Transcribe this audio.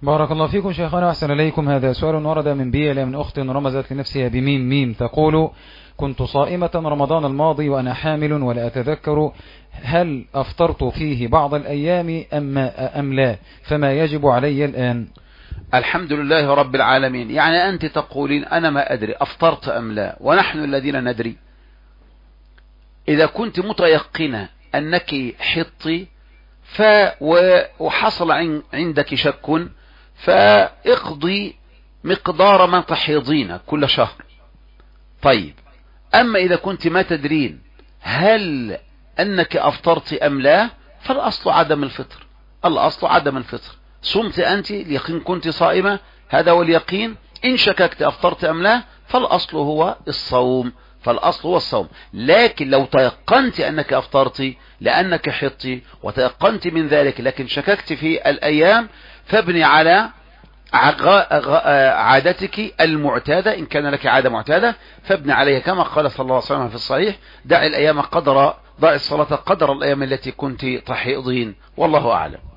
بارك الله فيكم شيخنا وأحسن إليكم. هذا سؤال ورد من بيئة من أخت رمزت لنفسها بميم ميم، تقول: كنت صائمة رمضان الماضي وأنا حامل ولا أتذكر هل أفطرت فيه بعض الأيام أم لا، فما يجب علي الآن؟ الحمد لله رب العالمين. يعني أنت تقولين أنا ما أدري أفطرت أم لا، ونحن الذين ندري. إذا كنت متيقنة أنك حطي وحصل عندك شك، فاقضي مقدار ما تحيضين كل شهر. طيب، أما إذا كنت ما تدرين هل أنك أفطرت أم لا، فالأصل عدم الفطر. الأصل عدم الفطر. صمت أنت ليقين كنت صائمة، هذا هو اليقين. إن شككت أفطرت أم لا، فالأصل هو الصوم. فالأصل هو الصوم. لكن لو تيقنت أنك أفطرت لأنك حطي وتيقنت من ذلك، لكن شككت في الأيام، فابني على عادتك المعتادة. إن كان لك عادة معتادة فابني عليها، كما قال صلى الله عليه وسلم في الصحيح: ضع الصلاة قدر الأيام التي كنت تحيضين. والله أعلم.